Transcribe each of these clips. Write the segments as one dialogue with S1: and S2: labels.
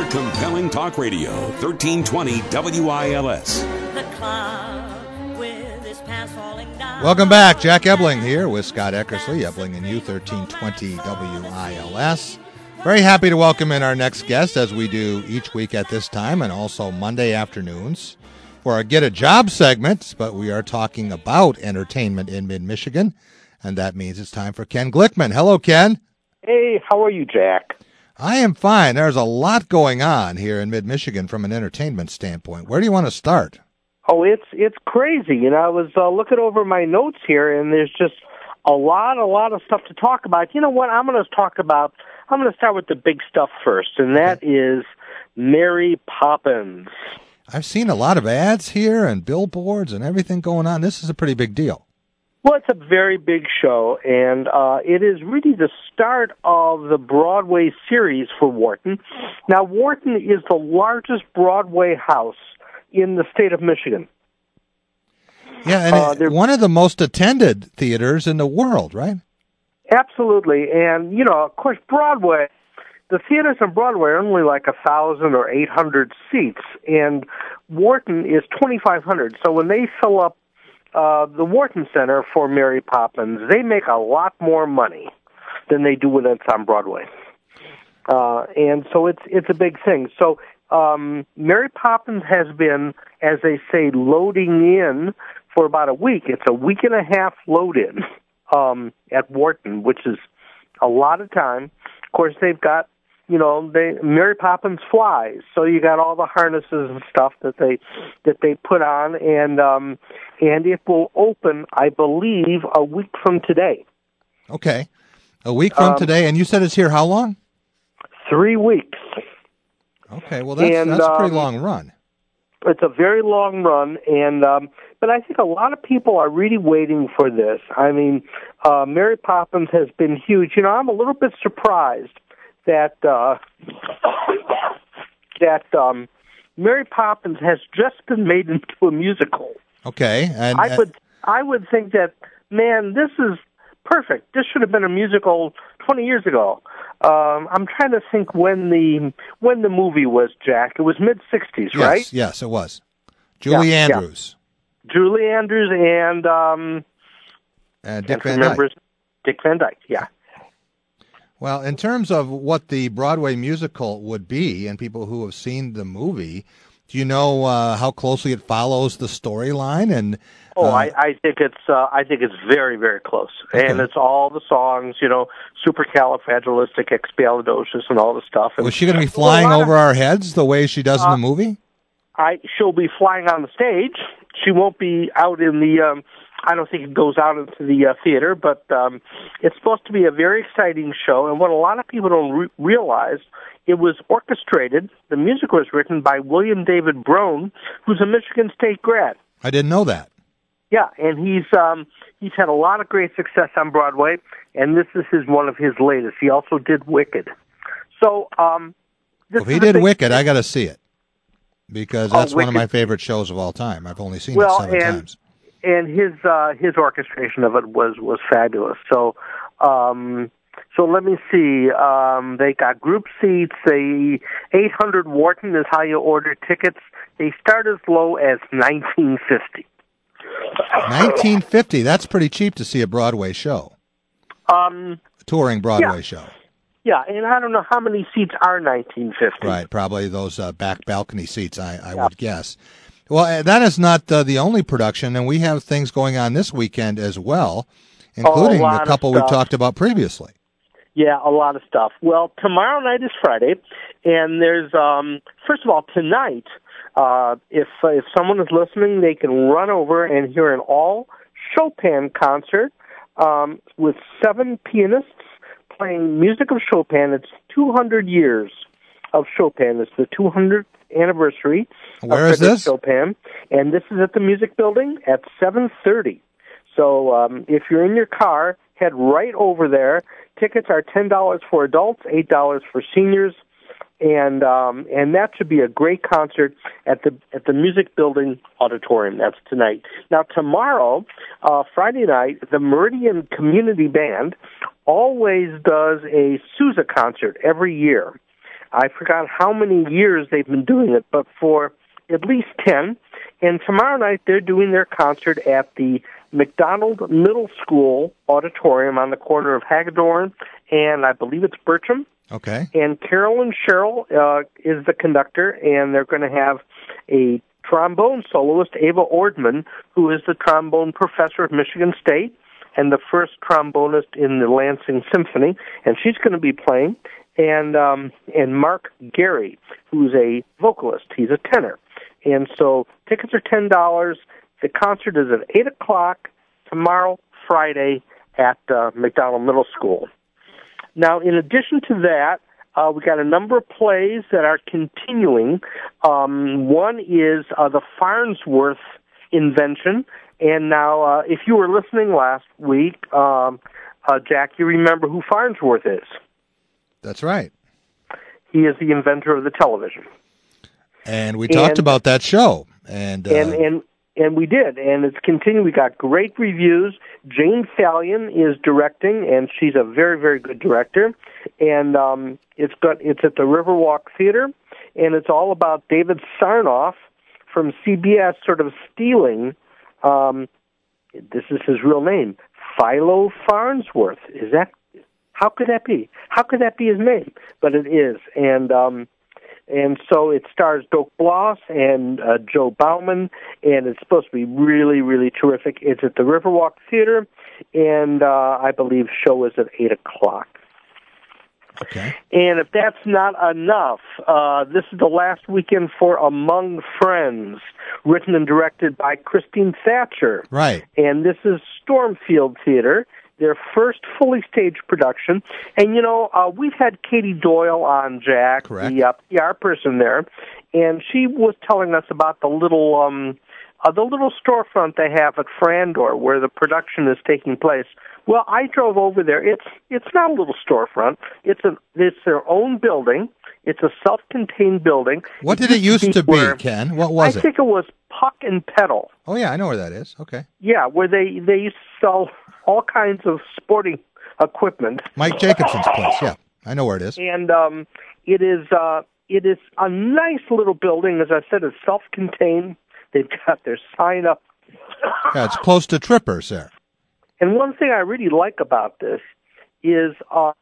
S1: Compelling Talk Radio, 1320 WILS.
S2: The cloud with his pants falling down.
S3: Welcome back. Jack Ebling here with Scott Eckersley, Ebling and You, 1320 WILS. Very happy to welcome in our next guest, as we do each week at this time, and also Monday afternoons for our Get a Job segment. But we are talking about entertainment in mid-Michigan, and that means it's time for Ken Glickman. Hello, Ken.
S4: Hey, how are you, Jack?
S3: I am fine. There's a lot going on here in mid-Michigan from an entertainment standpoint. Where do you want to start?
S4: Oh, it's crazy. You know, I was looking over my notes here, and there's just a lot of stuff to talk about. You know what? I'm going to start with the big stuff first, and that is Mary Poppins.
S3: I've seen a lot of ads here and billboards and everything going on. This is a pretty big deal.
S4: Well, it's a very big show, and it is really the start of the Broadway series for Wharton. Now, Wharton is the largest Broadway house in the state of Michigan.
S3: Yeah, and one of the most attended theaters in the world, right?
S4: Absolutely, and, you know, of course, Broadway, the theaters on Broadway are only like 1,000 or 800 seats, and Wharton is 2,500. So when they fill up the Wharton Center for Mary Poppins, they make a lot more money than they do when it's on Broadway. And so it's a big thing. So Mary Poppins has been, as they say, loading in for about a week. It's a week and a half load-in at Wharton, which is a lot of time. Of course, they've got, you know, Mary Poppins flies, so you got all the harnesses and stuff that they put on, and it will open, I believe, a week from today.
S3: Okay, a week from today, and you said it's here how long?
S4: 3 weeks.
S3: Okay, well that's a pretty long run.
S4: It's a very long run, and but I think a lot of people are really waiting for this. I mean, Mary Poppins has been huge. You know, I'm a little bit surprised that Mary Poppins has just been made into a musical.
S3: Okay, and
S4: I would think that, man, this is perfect. This should have been a musical 20 years ago. I'm trying to think when the movie was, Jack. It was mid-'60s, right?
S3: Yes, it was. Julie Andrews.
S4: Yeah. Julie Andrews and
S3: Dick Van Dyke.
S4: Dick Van Dyke, yeah.
S3: Well, in terms of what the Broadway musical would be, and people who have seen the movie, do you know how closely it follows the storyline? And
S4: I think it's very, very close, okay. And it's all the songs, you know, supercalifragilisticexpialidocious and all the stuff. And
S3: was she going to be flying over our heads the way she does in the movie?
S4: She'll be flying on the stage. She won't be out in the. I don't think it goes out into the theater, but it's supposed to be a very exciting show. And what a lot of people don't realize, it was orchestrated. The music was written by William David Brown, who's a Michigan State grad.
S3: I didn't know that.
S4: Yeah, and he's had a lot of great success on Broadway, and this is one of his latest. He also did Wicked. So,
S3: if he did Wicked, I got to see it because that's one of my favorite shows of all time. I've only seen it 7 times.
S4: And his orchestration of it was fabulous. So let me see. They got group seats. 800 Wharton is how you order tickets. They start as low as $19.50.
S3: $19.50. That's pretty cheap to see a Broadway show. Touring Broadway show.
S4: Yeah, and I don't know how many seats are $19.50.
S3: Right, probably those back balcony seats. I would guess. Well, that is not the only production, and we have things going on this weekend as well, including a couple we've talked about previously.
S4: Yeah, a lot of stuff. Well, tomorrow night is Friday, and there's, first of all, tonight, if someone is listening, they can run over and hear an all-Chopin concert with 7 pianists playing music of Chopin. It's 200 years of Chopin. It's the 200th anniversary
S3: of this?
S4: Chopin, and this is at the Music Building at 7:30. So if you're in your car, head right over there. Tickets are $10 for adults, $8 for seniors, and that should be a great concert at the Music Building Auditorium. That's tonight. Now tomorrow, Friday night, the Meridian Community Band always does a Sousa concert every year. I forgot how many years they've been doing it, but for at least 10. And tomorrow night they're doing their concert at the McDonald Middle School auditorium on the corner of Hagedorn and I believe it's Bertram.
S3: Okay.
S4: And Carolyn Sherrill is the conductor, and they're going to have a trombone soloist, Ava Ordman, who is the trombone professor at Michigan State and the first trombonist in the Lansing Symphony, and she's going to be playing. And Mark Gary, who's a vocalist, he's a tenor. And so tickets are $10. The concert is at 8 o'clock tomorrow, Friday, at McDonald Middle School. Now, in addition to that, we got a number of plays that are continuing. One is the Farnsworth invention. And now, if you were listening last week, Jack, you remember who Farnsworth is.
S3: That's right.
S4: He is the inventor of the television.
S3: And we talked about that show. And
S4: we did, and it's continuing. We got great reviews. Jane Fallion is directing, and she's a very, very good director. And it's at the Riverwalk Theater, and it's all about David Sarnoff from CBS sort of stealing. This is his real name, Philo Farnsworth. Is that? How could that be? How could that be his name? But it is, and so it stars Doak Bloss and Joe Bauman, and it's supposed to be really, really terrific. It's at the Riverwalk Theater, and I believe show is at 8 o'clock.
S3: Okay.
S4: And if that's not enough, this is the last weekend for Among Friends, written and directed by Christine Thatcher.
S3: Right.
S4: And this is Stormfield Theater, their first fully staged production. And, we've had Katie Doyle on, Jack,
S3: correct,
S4: the PR person there, and she was telling us about the little storefront they have at Frandor where the production is taking place. Well, I drove over there. It's not a little storefront. It's their own building. It's a self-contained building.
S3: What did it used to be, Ken? What was it?
S4: I think it was Puck and Pedal.
S3: Oh, yeah, I know where that is. Okay.
S4: Yeah, where they used to sell all kinds of sporting equipment.
S3: Mike Jacobson's place, yeah. I know where it is.
S4: And it is a nice little building. As I said, it's self-contained. They've got their sign up.
S3: Yeah, it's close to Trippers there.
S4: And one thing I really like about this is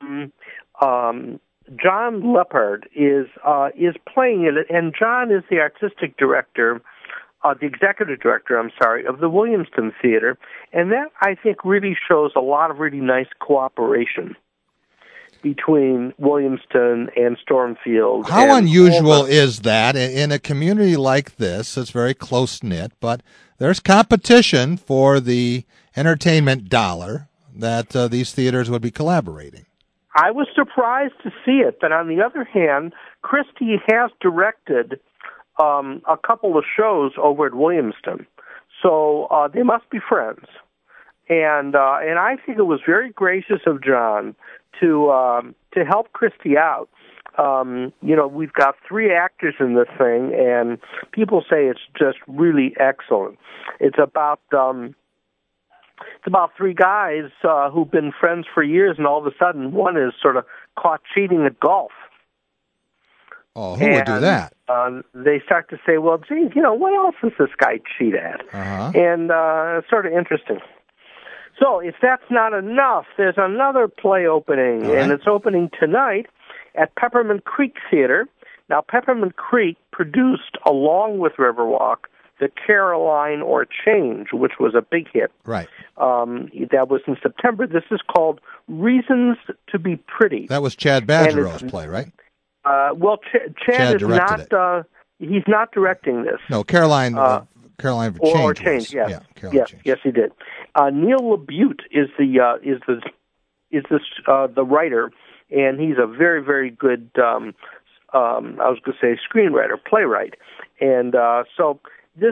S4: John Leppard is playing in it, and John is the artistic director, the executive director, of the Williamston Theater, and that, I think, really shows a lot of really nice cooperation between Williamston and Stormfield.
S3: How unusual is that in a community like this? It's very close-knit, but there's competition for the entertainment dollar that these theaters would be collaborating.
S4: I was surprised to see it, but on the other hand, Christie has directed a couple of shows over at Williamston, so they must be friends. And I think it was very gracious of John to help Christie out. We've got 3 actors in this thing, and people say it's just really excellent. It's about 3 guys who've been friends for years, and all of a sudden one is sort of caught cheating at golf.
S3: Oh, who would do that?
S4: They start to say, well, geez, what else does this guy cheat at?
S3: Uh-huh.
S4: And it's sort of interesting. So if that's not enough, there's another play opening, and it's opening tonight at Peppermint Creek Theater. Now, Peppermint Creek produced, along with Riverwalk, the Caroline or Change, which was a big hit.
S3: Right.
S4: That was in September. This is called Reasons to Be Pretty.
S3: That was Chad Badgerow's play, right?
S4: Chad is not. He's not directing this.
S3: No, Caroline for Change.
S4: Or Change, yes.
S3: Yeah, Caroline Change.
S4: Yes, he did. Neil LaBute is the writer, and he's a very, very good. I was going to say screenwriter, playwright, and so this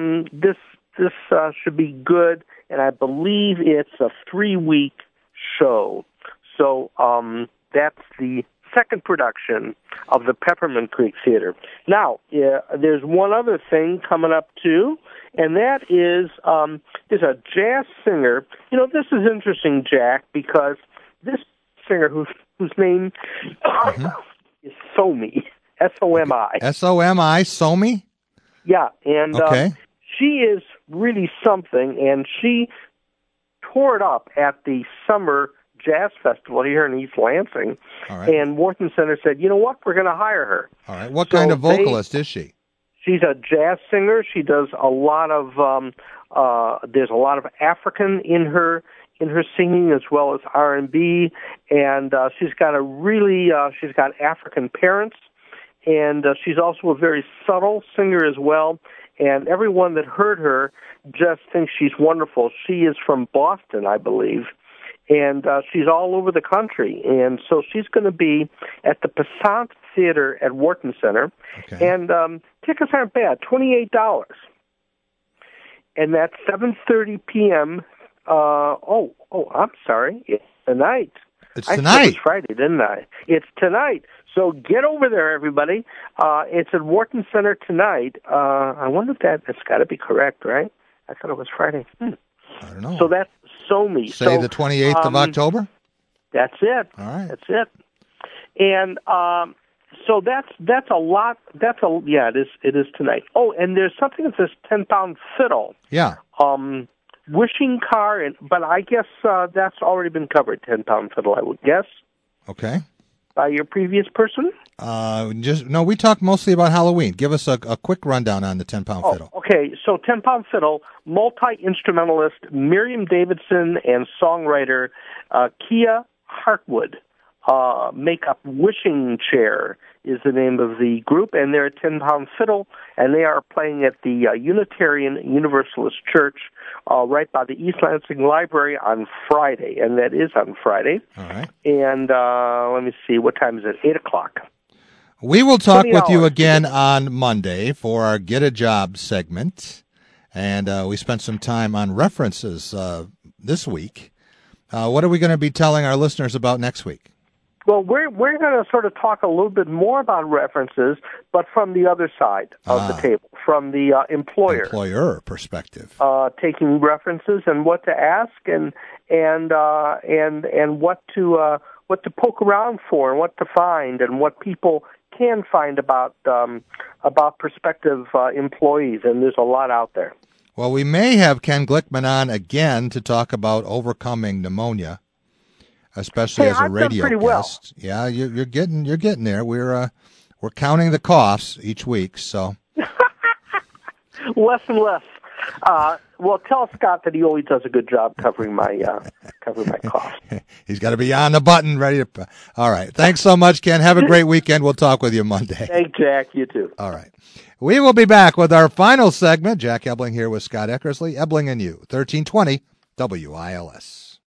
S4: should be good. And I believe it's a 3-week show. So that's the second production of the Peppermint Creek Theater. Now, there's one other thing coming up, too, and that is there's a jazz singer. This is interesting, Jack, because this singer whose name is Somi, S-O-M-I.
S3: S-O-M-I, Somi?
S4: Yeah, and
S3: Okay.
S4: she is really something, and she tore it up at the Summer Jazz Festival here in East Lansing.
S3: All right.
S4: And Wharton Center said, you know what, we're going to hire her.
S3: All right. What
S4: So
S3: kind of vocalist is she?
S4: She's a jazz singer. She does a lot of there's a lot of African in her singing as well as R&B, and she's got she's got African parents, and she's also a very subtle singer as well. And everyone that heard her just thinks she's wonderful. She is from Boston, I believe, and she's all over the country. And so she's going to be at the Passant Theater at Wharton Center.
S3: Okay.
S4: And tickets aren't bad, $28. And that's 7:30 p.m. I'm sorry. It's tonight.
S3: It's
S4: I said
S3: tonight.
S4: it was Friday, didn't I? It's tonight. So get over there, everybody. It's at Wharton Center tonight. I wonder if it's got to be correct, right? I thought it was Friday.
S3: I don't know.
S4: So that's Somi.
S3: Say
S4: so,
S3: the 28th of October?
S4: That's it.
S3: All right.
S4: That's it. And so that's a lot. It is tonight. Oh, and there's something that says 10-pound fiddle.
S3: Yeah.
S4: Wishing car, but I guess that's already been covered. 10-pound fiddle, I would guess,
S3: Okay.
S4: by your previous person.
S3: We talked mostly about Halloween. Give us a quick rundown on the 10-pound fiddle.
S4: Okay. So 10-pound fiddle, multi-instrumentalist Miriam Davidson and songwriter Kia Hartwood make up Wishing Chair is the name of the group, and they're a 10-pound fiddle, and they are playing at the Unitarian Universalist Church right by the East Lansing Library on Friday, and that is on Friday.
S3: All right.
S4: And let me see, what time is it? 8 o'clock.
S3: We will talk with you
S4: $20.
S3: again on Monday for our Get a Job segment, and we spent some time on references this week. What are we going to be telling our listeners about next week?
S4: Well, we're going to sort of talk a little bit more about references, but from the other side of the table, from the employer
S3: perspective,
S4: taking references and what to ask and what to poke around for and what to find and what people can find about prospective employees, and there's a lot out there.
S3: Well, we may have Ken Glickman on again to talk about overcoming pneumonia, especially as a
S4: I've
S3: radio
S4: done pretty well.
S3: guest. Yeah, you're getting there. We're counting the coughs each week, so
S4: less and less. Well, tell Scott that he always does a good job covering my cough.
S3: He's got to be on the button, ready to. All right. Thanks so much, Ken. Have a great weekend. We'll talk with you Monday.
S4: Hey, Jack. You too.
S3: All right. We will be back with our final segment. Jack Ebling here with Scott Eckersley. Ebling and you, 1320 WILS.